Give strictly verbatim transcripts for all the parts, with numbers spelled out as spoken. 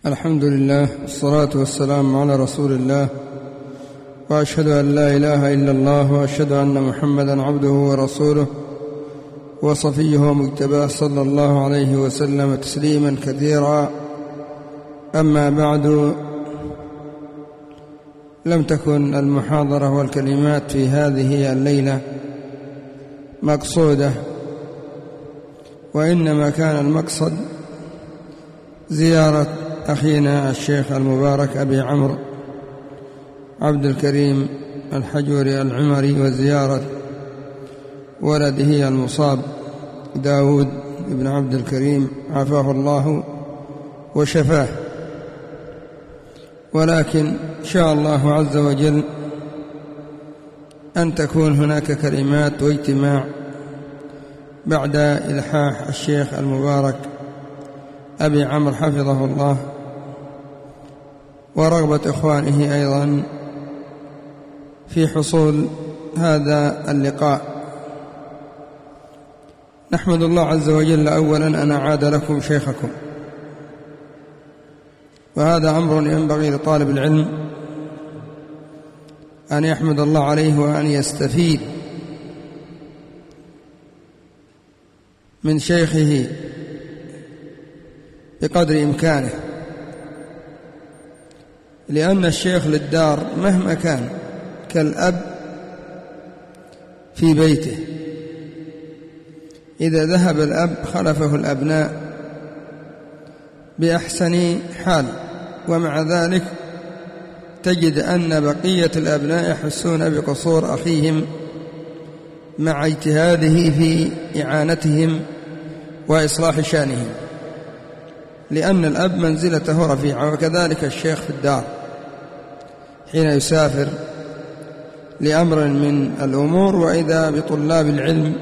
الحمد لله والصلاة والسلام على رسول الله، وأشهد أن لا إله إلا الله، وأشهد أن محمدا عبده ورسوله وصفيه ومجتباه صلى الله عليه وسلم تسليما كثيرا. أما بعد، لم تكن المحاضرة والكلمات في هذه الليلة مقصودة، وإنما كان المقصد زيارة أخينا الشيخ المبارك أبي عمرو عبد الكريم الحجوري العمري، وزيارة ولده المصاب داود بن عبد الكريم عافاه الله وشفاه. ولكن شاء الله عز وجل أن تكون هناك كلمات واجتماع بعد إلحاح الشيخ المبارك أبي عمرو حفظه الله، ورغبة إخوانه أيضا في حصول هذا اللقاء. نحمد الله عز وجل أولا أن أعاد لكم شيخكم، وهذا أمر ينبغي لطالب العلم أن يحمد الله عليه وأن يستفيد من شيخه بقدر إمكانه، لأن الشيخ للدار مهما كان كالأب في بيته، إذا ذهب الأب خلفه الأبناء بأحسن حال، ومع ذلك تجد أن بقية الأبناء يحسون بقصور أخيهم مع اجتهاده في إعانتهم وإصلاح شأنهم، لأن الأب منزلته رفيعة. وكذلك الشيخ في الدار حين يسافر لأمر من الأمور، وإذا بطلاب العلم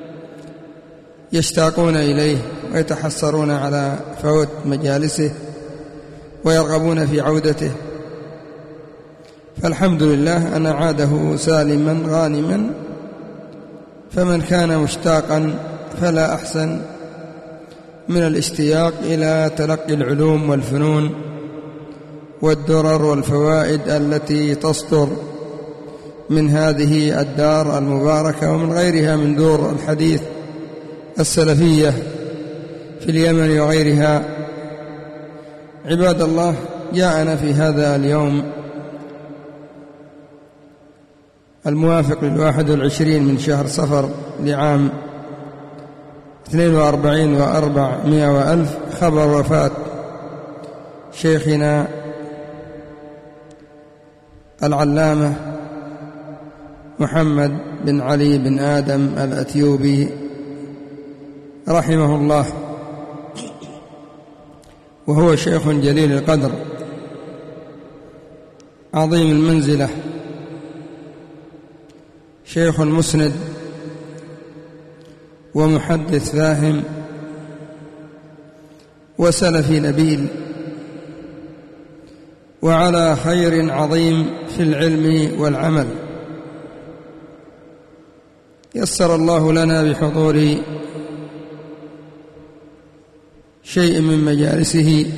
يشتاقون إليه ويتحسرون على فوت مجالسه ويرغبون في عودته، فالحمد لله أن عاده سالما غانما. فمن كان مشتاقا فلا أحسن من الاشتياق إلى تلقي العلوم والفنون والدرر والفوائد التي تصدر من هذه الدار المباركة ومن غيرها من دور الحديث السلفية في اليمن وغيرها. عباد الله، جاءنا في هذا اليوم الموافق للواحد والعشرين من شهر صفر لعام اثنين وأربعين وأربعمائة وألف خبر وفاة شيخنا العلامة محمد بن علي بن آدم الأتيوبي رحمه الله، وهو شيخ جليل القدر عظيم المنزلة، شيخ مسند ومحدث فاهم وسلفي نبيل، وعلى خير عظيم في العلم والعمل. يسر الله لنا بحضور شيء من مجالسه،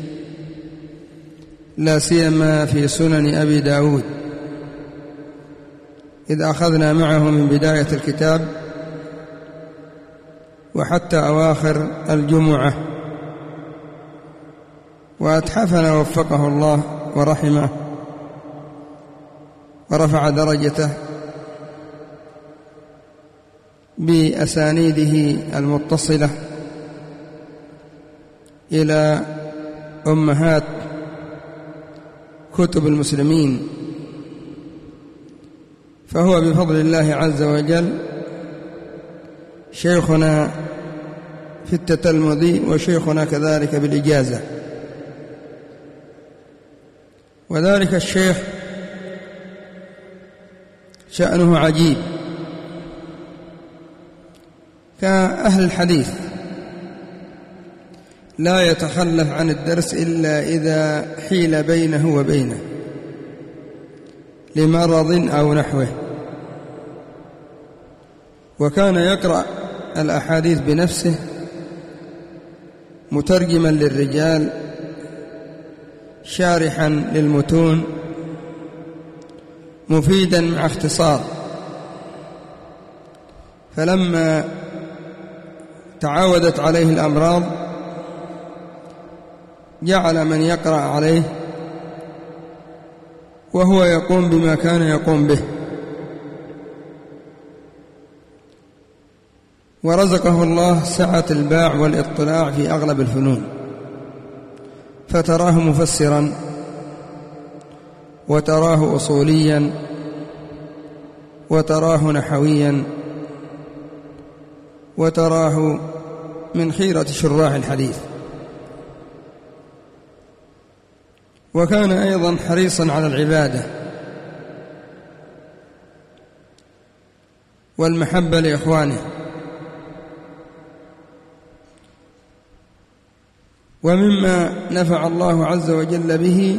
لا سيما في سنن أبي داود، إذ أخذنا معه من بداية الكتاب وحتى أواخر الجمعة، وأتحفنا وفقه الله ورحمه ورفع درجته بأسانيده المتصلة إلى أمهات كتب المسلمين، فهو بفضل الله عز وجل شيخنا في التتلمذ، وشيخنا كذلك بالإجازة. وذلك الشيخ شأنه عجيب كأهل الحديث، لا يتخلف عن الدرس إلا إذا حيل بينه وبينه لمرض أو نحوه، وكان يقرأ الأحاديث بنفسه مترجما للرجال شارحا للمتون مفيدا مع اختصار، فلما تعاودت عليه الأمراض جعل من يقرأ عليه وهو يقوم بما كان يقوم به، ورزقه الله سعة الباع والاطلاع في أغلب الفنون، فتراه مفسرا وتراه أصوليا وتراه نحويا وتراه من خيرة شراح الحديث. وكان أيضا حريصا على العبادة والمحبة لإخوانه. ومما نفع الله عز وجل به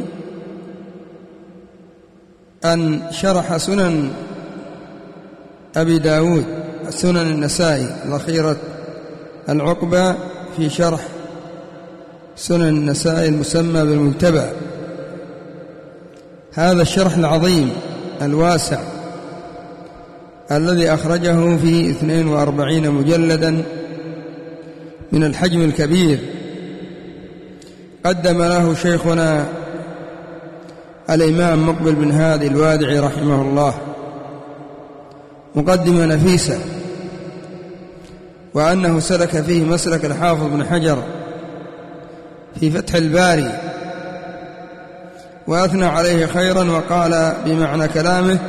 أن شرح سنن أبي داود، سنن النسائي، الأخيرة العقبة في شرح سنن النسائي المسمى بالمتبع. هذا الشرح العظيم الواسع الذي أخرجه في اثنين وأربعين مجلدا من الحجم الكبير، قدم له شيخنا الإمام مقبل بن هادي الوادعي رحمه الله مقدمة نفيسة، وأنه سلك فيه مسلك الحافظ بن حجر في فتح الباري، وأثنى عليه خيرا وقال بمعنى كلامه: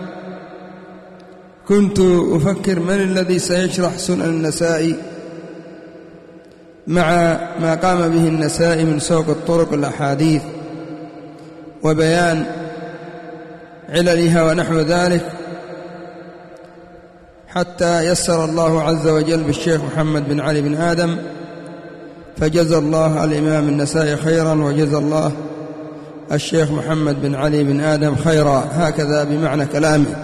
كنت أفكر من الذي سيشرح سنن النسائي مع ما قام به النسائي من سوق الطرق الأحاديث وبيان عللها ونحو ذلك، حتى يسر الله عز وجل بالشيخ محمد بن علي بن آدم، فجزى الله الإمام النسائي خيرا وجزى الله الشيخ محمد بن علي بن آدم خيرا، هكذا بمعنى كلامه.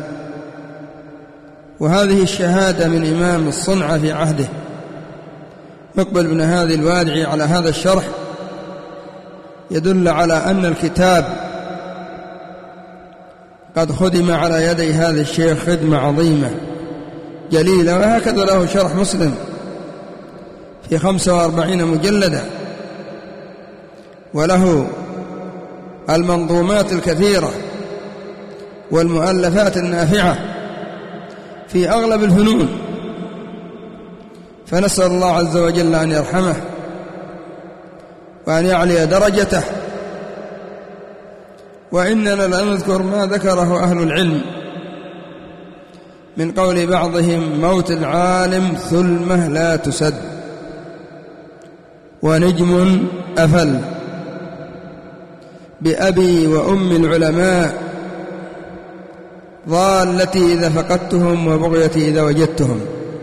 وهذه الشهادة من إمام الصنعة في عهده مقبل بن هادي الوادعي على هذا الشرح يدل على أن الكتاب قد خدم على يدي هذا الشيخ خدمة عظيمة جليلة. وهكذا له شرح مسلم في خمسة وأربعين مجلدا، وله المنظومات الكثيرة والمؤلفات النافعة في أغلب الفنون، فنسأل الله عز وجل أن يرحمه وأن يعلي درجته. وإننا لنذكر ما ذكره أهل العلم من قول بعضهم: موت العالم ثلمة لا تسد، ونجم أفل، بأبي وأم العلماء، ضالتي إذا فقدتهم وبغيتي إذا وجدتهم.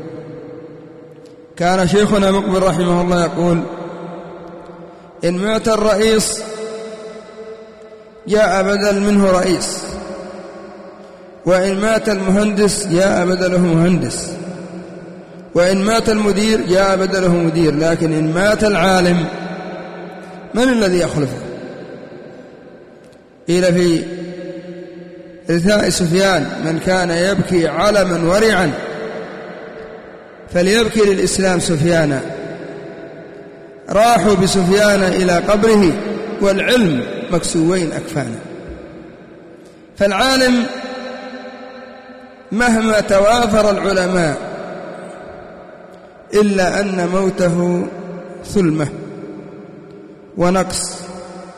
كان شيخنا مقبل رحمه الله يقول: إن مات الرئيس جاء بدل منه رئيس، وإن مات المهندس جاء بدله مهندس، وإن مات المدير جاء بدله مدير، لكن إن مات العالم من الذي يخلفه؟ قيل في رثاء سفيان: من كان يبكي علما ورعا فليبكي للإسلام سفيانا. راحوا بسفيان إلى قبره والعلم مكسوين أكفانا. فالعالم مهما توافر العلماء إلا أن موته ثلمة ونقص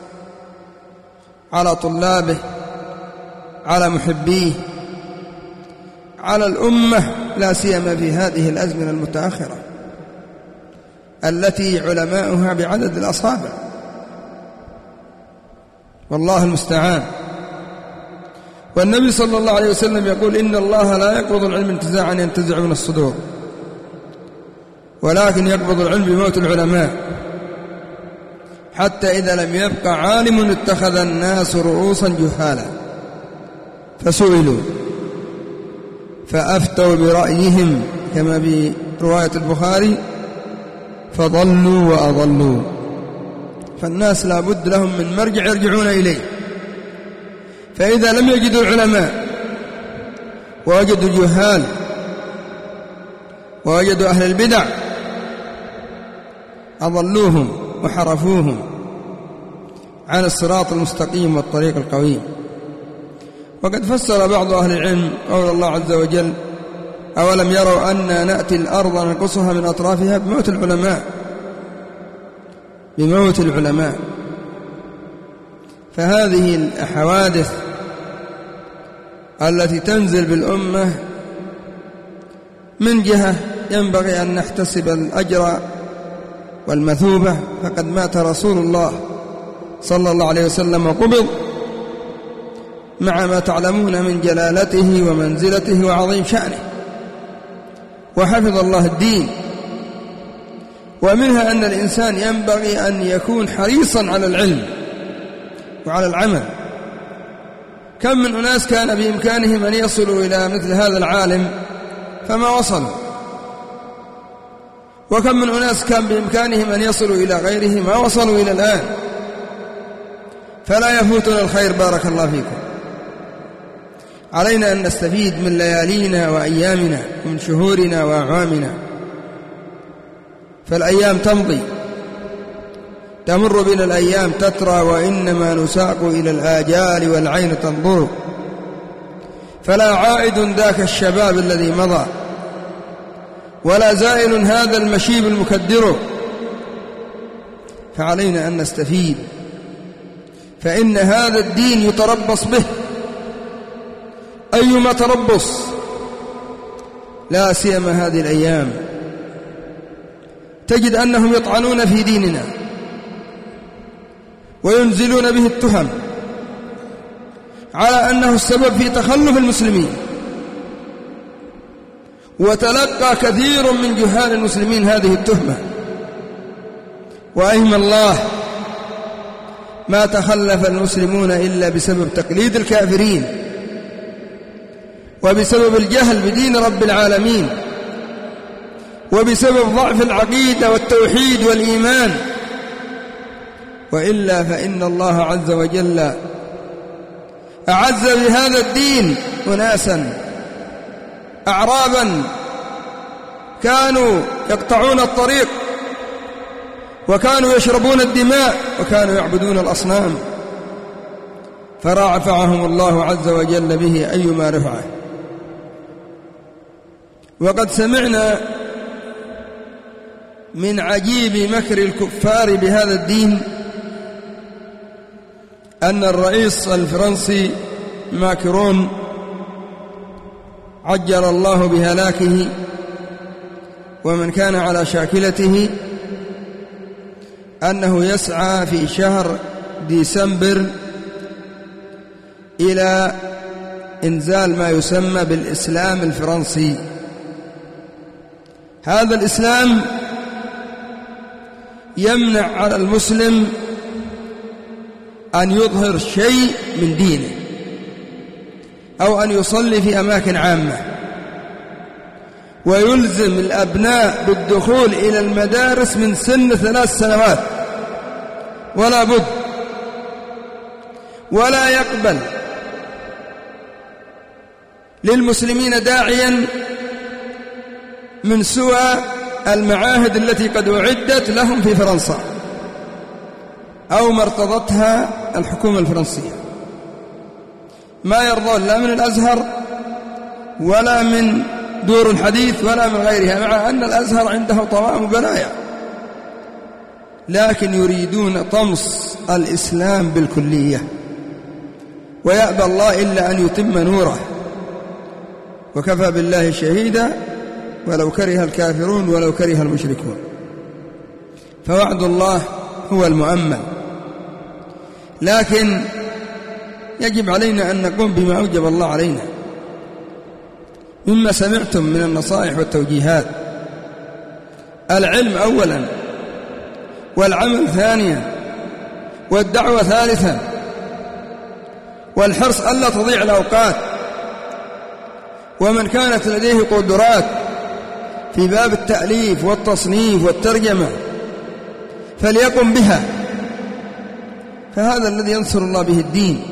على طلابه، على محبيه، على الأمة، لا سيما في هذه الأزمنة المتأخرة التي علماؤها بعدد الأصابع، والله المستعان. والنبي صلى الله عليه وسلم يقول: إن الله لا يقبض العلم انتزاعا ينتزع من الصدور، ولكن يقبض العلم بموت العلماء، حتى إذا لم يبق عالم اتخذ الناس رؤوسا جهالا فسئلوا فأفتوا برأيهم، كما برواية البخاري: فضلوا وأضلوا. فالناس لا بد لهم من مرجع يرجعون إليه. فإذا لم يجدوا العلماء ووجدوا الجهال ووجدوا أهل البدع أضلوهم وحرفوهم عن الصراط المستقيم والطريق القويم. وقد فسر بعض أهل العلم قول الله عز وجل: أولم يروا أنا نأتي الأرض ننقصها من أطرافها بموت العلماء بموت العلماء. فهذه الحوادث التي تنزل بالأمة من جهة ينبغي أن نحتسب الأجر والمثوبة، فقد مات رسول الله صلى الله عليه وسلم وقبض مع ما تعلمون من جلالته ومنزلته وعظيم شأنه، وحفظ الله الدين. ومنها أن الإنسان ينبغي أن يكون حريصا على العلم وعلى العمل. كم من أناس كان بإمكانهم أن يصلوا إلى مثل هذا العالم فما وصلوا، وكم من أناس كان بإمكانهم أن يصلوا إلى غيره ما وصلوا إلى الآن. فلا يفوتنا الخير بارك الله فيكم. علينا أن نستفيد من ليالينا وأيامنا ومن شهورنا وأعوامنا، فالأيام تمضي، تمر بنا الأيام تترى، وإنما نساق إلى الآجال والعين تنظر، فلا عائد ذاك الشباب الذي مضى، ولا زائل هذا المشيب المكدر. فعلينا أن نستفيد، فإن هذا الدين يتربص به أيما تربص، لا سيما هذه الأيام تجد أنهم يطعنون في ديننا وينزلون به التهم على أنه السبب في تخلف المسلمين. وتلقى كثير من جهال المسلمين هذه التهمة، وأيم الله ما تخلف المسلمون إلا بسبب تقليد الكافرين وبسبب الجهل بدين رب العالمين وبسبب ضعف العقيدة والتوحيد والإيمان. وإلا فإن الله عز وجل أعز بهذا الدين أناسا أعرابا كانوا يقطعون الطريق وكانوا يشربون الدماء وكانوا يعبدون الأصنام، فرفعهم الله عز وجل به أيما رفعه. وقد سمعنا من عجيب مكر الكفار بهذا الدين أن الرئيس الفرنسي ماكرون عجل الله بهلاكه ومن كان على شاكلته أنه يسعى في شهر ديسمبر إلى إنزال ما يسمى بالإسلام الفرنسي. هذا الإسلام يمنع على المسلم أن يظهر شيء من دينه أو أن يصلي في أماكن عامة، ويلزم الأبناء بالدخول إلى المدارس من سن ثلاث سنوات ولا بد، ولا يقبل للمسلمين داعيا من سوى المعاهد التي قد أعدت لهم في فرنسا أو ما ارتضتها الحكومة الفرنسية. ما يرضون لا من الأزهر ولا من دور الحديث ولا من غيرها، مع أن الأزهر عنده طوام بلايا، لكن يريدون طمس الإسلام بالكلية، ويأبى الله إلا أن يتم نوره، وكفى بالله شهيدا ولو كره الكافرون ولو كره المشركون. فوعد الله هو المؤمن، لكن يجب علينا أن نقوم بما أوجب الله علينا مما سمعتم من النصائح والتوجيهات. العلم أولا، والعمل ثانيا، والدعوة ثالثا، والحرص ألا تضيع الأوقات. ومن كانت لديه قدرات في باب التأليف والتصنيف والترجمة فليقم بها، فهذا الذي ينصر الله به الدين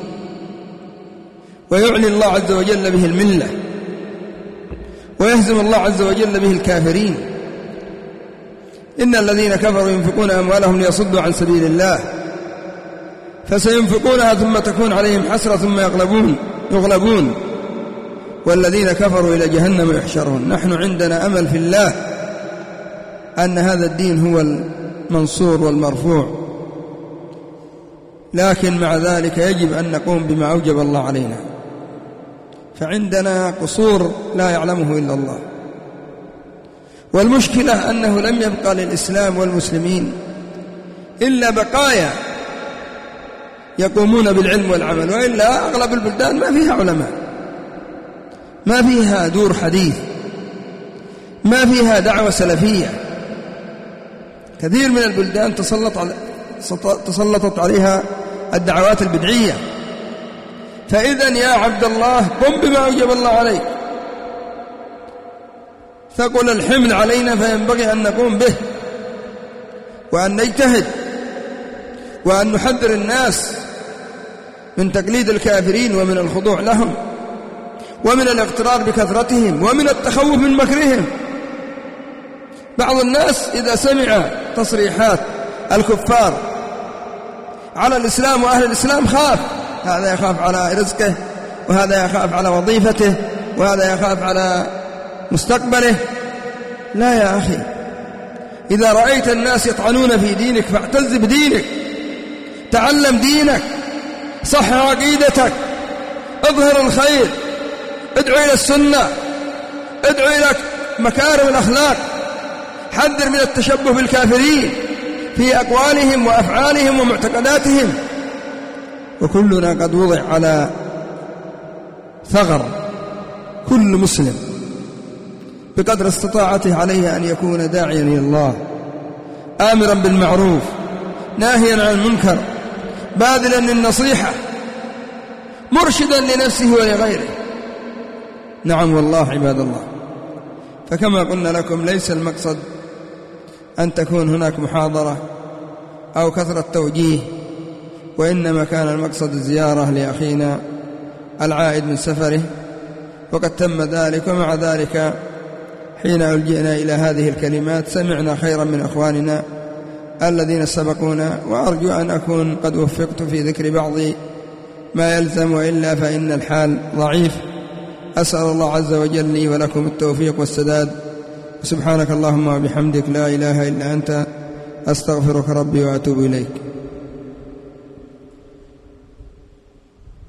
ويعلي الله عز وجل به الملة ويهزم الله عز وجل به الكافرين. إن الذين كفروا ينفقون أموالهم ليصدوا عن سبيل الله فسينفقونها ثم تكون عليهم حسرة ثم يغلبون يغلبون والذين كفروا إلى جهنم يحشرون. نحن عندنا أمل في الله أن هذا الدين هو المنصور والمرفوع، لكن مع ذلك يجب أن نقوم بما أوجب الله علينا، فعندنا قصور لا يعلمه إلا الله. والمشكلة أنه لم يبقى للإسلام والمسلمين إلا بقايا يقومون بالعلم والعمل، وإلا أغلب البلدان ما فيها علماء، ما فيها دور حديث، ما فيها دعوة سلفية. كثير من البلدان تسلط على تسلطت عليها الدعوات البدعية. فإذن يا عبد الله قم بما أوجب الله عليك، ثقل الحمل علينا فينبغي أن نقوم به وأن نجتهد وأن نحذر الناس من تقليد الكافرين ومن الخضوع لهم ومن الاغترار بكثرتهم ومن التخوف من مكرهم. بعض الناس إذا سمع تصريحات الكفار على الإسلام وأهل الإسلام خاف، هذا يخاف على رزقه وهذا يخاف على وظيفته وهذا يخاف على مستقبله. لا يا أخي، إذا رأيت الناس يطعنون في دينك فاعتز بدينك، تعلم دينك، صح عقيدتك، اظهر الخير، ادعو إلى السنة، ادعو إلى مكارم الأخلاق، حذر من التشبه بالكافرين في أقوالهم وأفعالهم ومعتقداتهم. وكلنا قد وضع على ثغر، كل مسلم بقدر استطاعته عليه أن يكون داعيا إلى الله، آمرا بالمعروف ناهيا عن المنكر، باذلا للنصيحة، مرشدا لنفسه ولغيره. نعم والله عباد الله. فكما قلنا لكم ليس المقصد أن تكون هناك محاضرة أو كثرة توجيه، وإنما كان المقصد الزيارة لأخينا العائد من سفره، وقد تم ذلك. ومع ذلك حين ألجئنا إلى هذه الكلمات سمعنا خيرا من أخواننا الذين سبقونا، وأرجو أن أكون قد وفقت في ذكر بعض ما يلزم، وإلا فإن الحال ضعيف. أسأل الله عز وجل لي ولكم التوفيق والسداد. سبحانك اللهم وبحمدك لا إله إلا أنت، أستغفرك ربي وأتوب إليك.